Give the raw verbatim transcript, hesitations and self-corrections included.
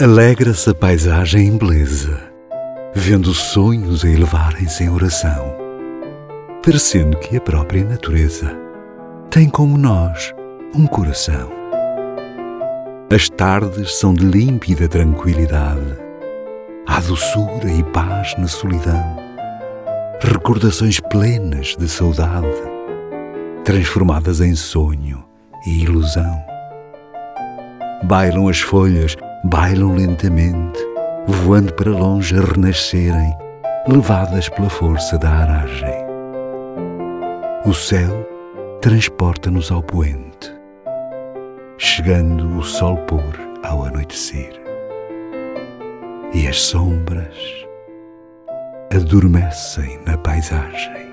Alegra-se a paisagem em beleza, vendo sonhos a elevarem-se em oração, parecendo que a própria natureza tem como nós um coração. As tardes são de límpida tranquilidade, há doçura e paz na solidão, recordações plenas de saudade, transformadas em sonho e ilusão. Bailam as folhas, bailam lentamente, voando para longe a renascerem, levadas pela força da aragem. O céu transporta-nos ao poente, chegando o sol pôr ao anoitecer. E as sombras adormecem na paisagem.